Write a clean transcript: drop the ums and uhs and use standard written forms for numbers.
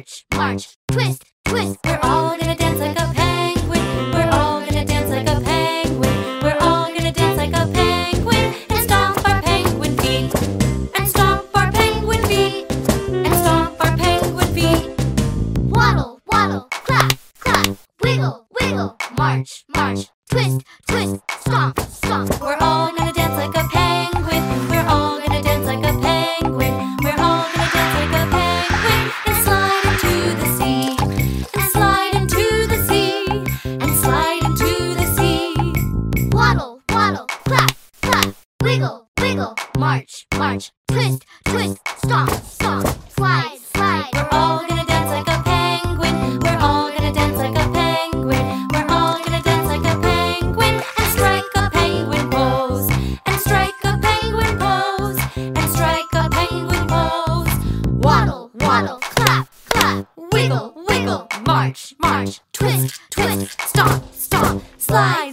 march, march, twist, twist. We're all gonna dance like a penguin. We're all gonna dance like a penguin. We're all gonna dance like a penguin and stomp our penguin feet. And stomp our penguin feet. And stomp our penguin feet. Waddle, waddle, clap, clap, wiggle, wiggle, march, march, twist, twist, stomp, stomp. We're all gonna dance like a penguin. We're all gonna dance like a penguin. We're all gonna dance like a penguin and slide into the sea. And slide into the sea. And slide into the sea. Waddle, waddle, clap, clap, wiggle, wiggle, march, march, twist, twist, stomp, stomp, slide, slide. We're all gonna dance like a penguin. We're all gonna dance like a penguin. We're all gonna dance like a penguin and strike a penguin pose. And strike a penguin pose. And strike a penguin pose. Waddle, waddle, clap, clap, wiggle, wiggle, march, march, twist, twist, stomp, stomp, slide,